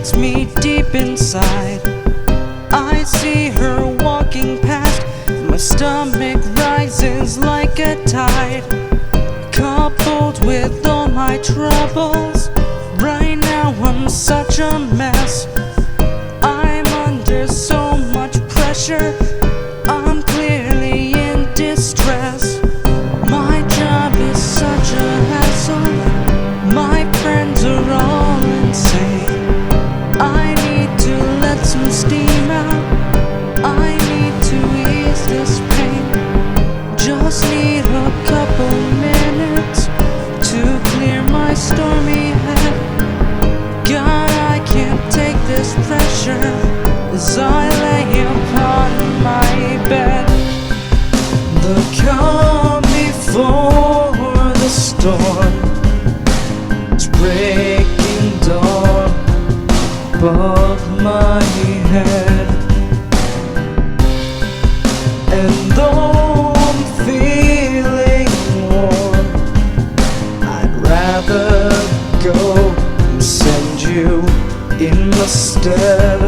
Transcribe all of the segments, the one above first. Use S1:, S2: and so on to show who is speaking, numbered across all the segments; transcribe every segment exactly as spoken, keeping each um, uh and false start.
S1: hurts me deep inside. I see her walking past, my stomach rises like a tide. Coupled with all my troubles, right now I'm such a mess. I'm under so much pressure, I'm clearly in distress. My job is such a hassle, my friends are all insane. I need to let some steam out, I need to ease this pain. Just need a couple minutes to clear my stormy head. God, I can't take this pressure as I lay upon my bed. The calm before the storm is breaking dawn above my head. And though I'm feeling warm, I'd rather go and send you in my stead.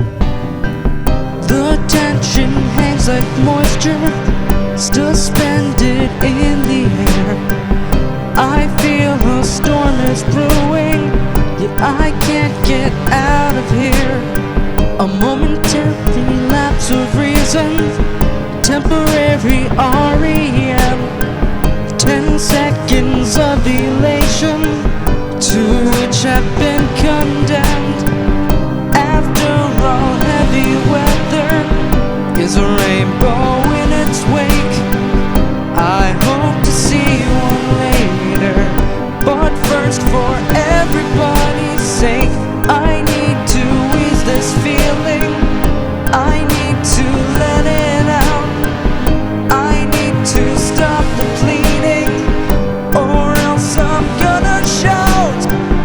S1: The tension hangs like moisture, suspended in the air. I feel a storm is brewing, yet I can't get out of here. A momentary lapse of reason, temporary R E M. Ten seconds of elation to which I've been condemned. After all, heavy weather is a rainbow in its wake. I hope to see one later, but first, for everybody's sake, I need to ease this feeling. I need to let it out. I need to stop the pleading, or else I'm gonna shout.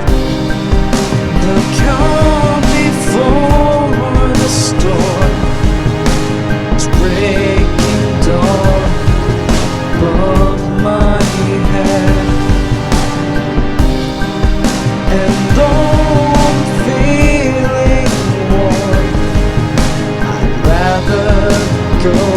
S1: The calm before the storm is breaking dawn above my head. And though I'm feeling warm, I'd rather go